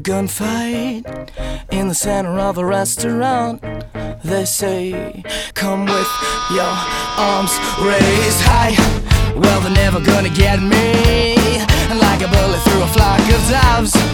a gunfight in the center of a restaurant. They say, come with your arms raised high. Well, they're never gonna get me. Like a bullet through a flock of doves.